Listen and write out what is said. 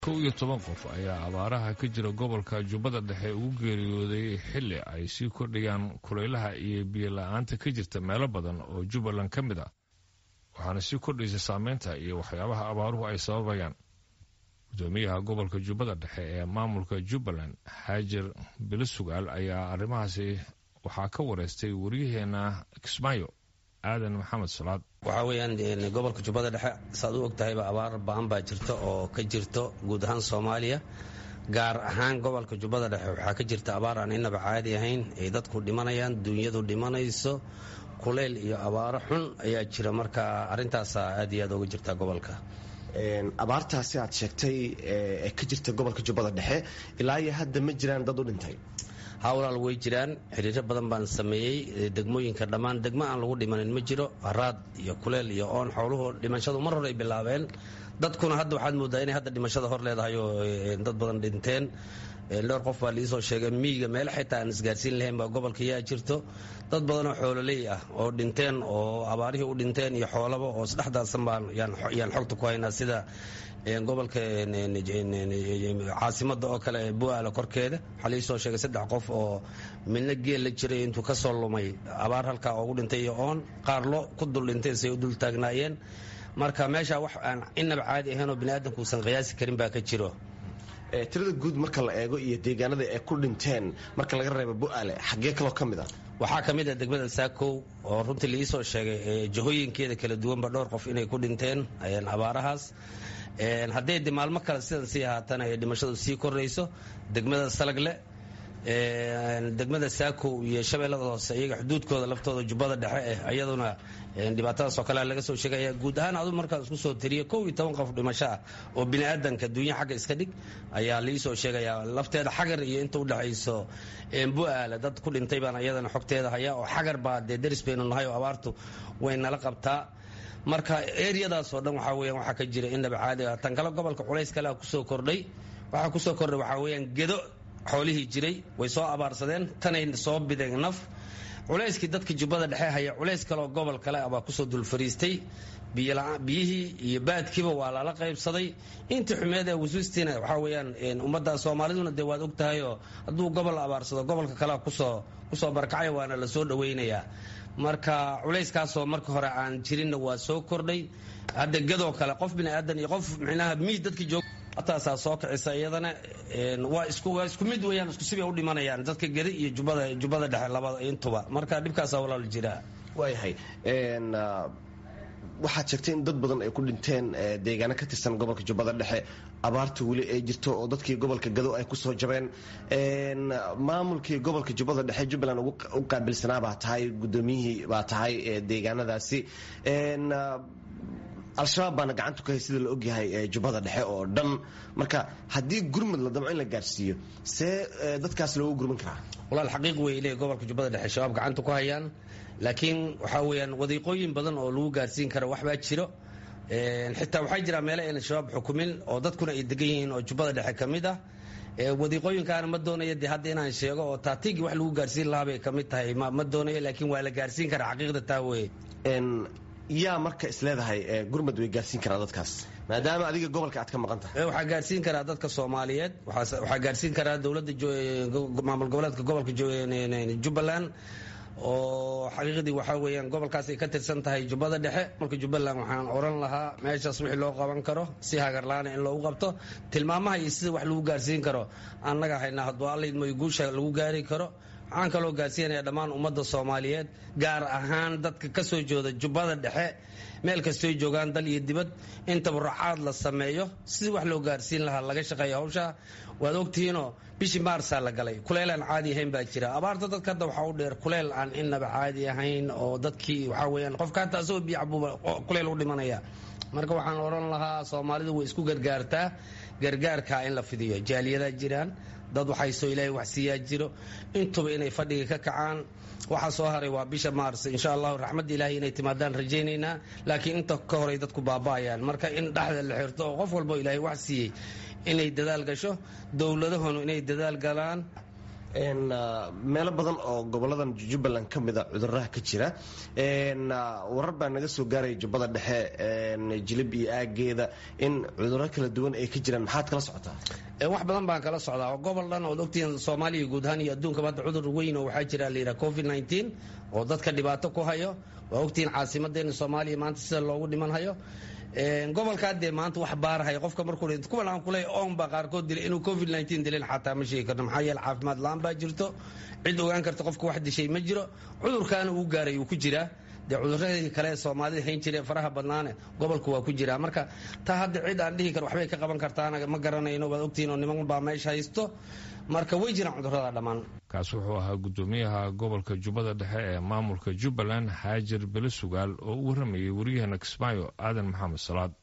11 qof ayaa abaaraha ka jira gobolka Jubbada Dhexe ugu geeriyooday xilli ay sii kordhayaan kulaylaha iyo biyo la'aanta ka jirta meelo badan oo Jubbaland ka mid ah waxaana sii kordhaysa saameynta iyo waxyaabaha abaaruhu ay sababayaan. Gudoomiyaha gobolka Jubbada Dhexe ee maamulka Jubbaland Haajir Bilisugaal ayaa arrimahaasi waxaa ka wareystay wariyaheena Kismaayo aadan maxamed salaad. waxa weeyaan gobolka Jubbada Dhexe saad u ogtahay abaar baan baa jirta oo ka jirto guud ahaan Soomaaliya gaar ahaan gobolka Jubbada Dhexe waxa ka jirta abaar aan inaba caadi ahayn ee dadku dhimanayaan dunyadu dhimanayso kuleel iyo abaar xun ayaa jira marka arintaas aad iyo aad uga jirta gobolka. abaartaasi aad sheegtay ee ka jirta gobolka Jubbada Dhexe ilaa iyo hadda ma jiraan dad u dhintay. hawlaal way jiraan xiriir badan baan sameeyay degmooyinka dhamaan degmo aan lagu dhimanin ma jiro araad iyo kuleel iyo oon xooluhu dhimashadu mar hore ay bilaabeen dadkuna hadda waxaad moodaa inay hadda dhimashada hor leedahay oo dad badan dhinteen dhowr qof baa liisoo sheegay miyiga meel xitaa aan isgaarsiin lahayn baa gobolka yaa jirto dad badan oo xoololey ah oo dhinteen oo abaarihii u dhinteen iyo xoolaba oo saddexdaasan baan yaan xogta ku haynaa sida gobolka caasimada oo kale Bu'aala korkeeda waxa la soo sheegay 3 qof oo midna geel la jiray intuu ka soo lumay abaar halka ugu dhintay iyo oon qaar loo ku dul dhintay say u dul taagnaayeen marka meesha wax aan inaba caadi ahayn oo bini'aadamku uusan qiyaasi karin baa ka jiro. tirada guud marka la eego iyo deegaanada ay ku dhinteen marka laga reebo Bu'aale xagee kale kamid ah waxaa kamid ah degmada Saakow oo runtii la soo sheegay jahooyinkeeda kala duwan ba dhowr qof inay ku dhinteen ayaan abaarahaas haddii maalmo kale sidan sii haatan ay dhimashadu sii korayso degmada Salagle degmada Saakow iyo Shabeellada Hoose iyaga xuduudkooda laftooda Jubbada Dhexe ayaduna dhibaatadaas oo kale laga soo sheegay guud ahaan adu markaas isku soo tiriyo 12 qof dhimasho ah oo bini'aadanka dunya xagga iska dhig ayaa la soo sheegaya lafteeda xagar iyo inta u dhaxayso Bu'aala dad ku dhintay baan ayadana xogteeda haya oo xagar baa deris baynu nahay oo abaartu way nala qabtaa marka area-daas oo dhan waxa weeyaan waxa ka jira inaba caadi ah tan kale gobolka culays kale ku soo kordhay waxa weeyaan gedo xoolihii jiray way soo abaarsadeen tanay soo bideen naf culayskii dadka Jubbada Dhexe haya culays kale oo gobol kale ah ku soo dul fariistay biyihii iyo baadkiiba waa la qaybsaday inta xumeeda wasuustiina waxa weeyaan ummadda Soomaaliduna de waad ogtahay oo hadduu gobol abaarsado gobolka kale ku soo barkacay waana la soo dhaweynayaa marka culayskaas oo marka hore aan jirin waa soo kordhay hadda gadoo kale qof bini'aadan iyo qof micnaha miid dadkii joog ataasaa soo kacisa iyadana waa isku mid weeyaan isku sibay u dhimanayaan dadka gari iyo Jubbada Dhexe labada intuba marka dhibkaas walaal jira waayahay waxaad sheegtay in dad badan ay ku dhinteen deegaano ka tirsan gobolka Jubbada Dhexe abaarta weli ay jirto oo dadkii gobolka Gado ay ku soo jabeen maamulkii gobolka Jubbada Dhexe Jubbaland u qaabilsanaa baa tahay gudoomiyihii baa tahay deegaanadaasi al-shabaab baana gacanta ku hay sida la ogyahay Jubbada Dhexe oo dhan marka haddii gurmad la damco in la gaarsiiyo see dadkaas loogu gurman karaa walaal xaqiiq way ilaa gobolka Jubbada Dhexe shabaab gacanta ku hayaan laakiin waxa weeyaan wadiiqooyin badan oo lagu gaarsiin karo wax baa jiro xitaa waxa jira meelo ay shabaab xukumin oo dadkuna ay degan yihiin oo Jubbada Dhexe kamid ah wadiiqooyinkaana ma doonayo hadda inaan sheego oo taatiigi wax lagu gaarsiin lahaa bay kamid tahay ma doonayo laakiin waa la gaarsiin karaa xaqiiqda taa weey yaa marka isleedahay gurmad way gaarsiin karaa dadkaas maadaama adiga gobolka aad ka maqan tahay waxa gaarsiin karaa dadka Soomaaliyeed waxa gaarsiin karaa dawladda maamul goboleedka gobolka Jubbaland oo xaqiiqdii waxa weeyaan gobolkaas ay ka tirsan tahay Jubbada Dhexe marka Jubbaland waxaan oran lahaa meeshaas wixii loo qaban karo si hagar la'aan in loo qabto tilmaamaha iyo sida wax lagu gaarsiin karo annaga hayna hadba Allayd ma guusha lagu gaari karo aan kaloo gaarsiinaya dhammaan ummadda Soomaaliyeed gaar ahaan dadka ka soo jooda Jubbada Dhexe meel kasta ay joogaan dal iyo dibad inta barracaad la sameeyo si wax loo gaarsiin lahaa laga shaqeeyo hawsha waad ogtihiinoo bishii Maars la galay kuleel aan caadi ahayn baa jira abaarta dadka hadda waxa u dheer kuleel aan inaba caadi ahayn oo dadkii waxa weeyaan qofka taasoo biyo cabuba kuleel u dhimanaya marka waxaan oran lahaa Soomaalidu way isku gargaarka in la fidiyo jaaliyada jiraan dad waxay soo ilaahay wax siiyaa jiro intuba inay fadhiga ka kacaan waxa soo haray waa bisha Maars insha Allah raxmad ilaahay inay timaadaan rajeynayna laakiin inta ka horay dadku baabaayaan marka in dhaxda la xirto oo qof walba ilaahay wax siiyay inay dadaal gasho dawladahuna inay dadaal galaan meelo badan oo goboladan jubbaland ka mida cuduraha ka jira warar baa naga soo gaaraya jubbada dhexe jilib iyo aageeda in cuduro kala duwan ay ka jiraan maxaad kala socotaa wax badan baan kala socdaa oo gobol dhan ood ogtihiin soomaaliya guud ahaan iyo adduunkaba hadda cudur weyn oo waxaa jira la yidhaha covid-19 oo dadka dhibaato ku hayo waa ogtihiin caasimadeena soomaaliya maanta sida loogu dhiman hayo gobolkaa dee maanta wax baarahaya qofka markuu kuwan aan kuley oon baa qaarkood dilay inuu covid-19 dilin xataa ma sheegi karno maxaa yeele caafimaad la-aan baa jirto cid ogaan karta qofka wax dishay ma jiro cudurkaana uu gaaray uu ku jiraa dee cuduradii kale ee soomaalida hayn jireen faraha badnaane gobolku waa ku jiraa marka taa hadda cid aan dhihi karo waxbay ka qaban kartaana ma garanayno waad ogtihiin oo niman baa meesha haysto marka way jiraan cudurada dhammaan kaas wuxuu ahaa gudoomiyaha gobolka jubbada dhexe ee maamulka jubbaland xaajir bele sugaal oo u warramayay wariyahana kismaayo aadan maxamed salaad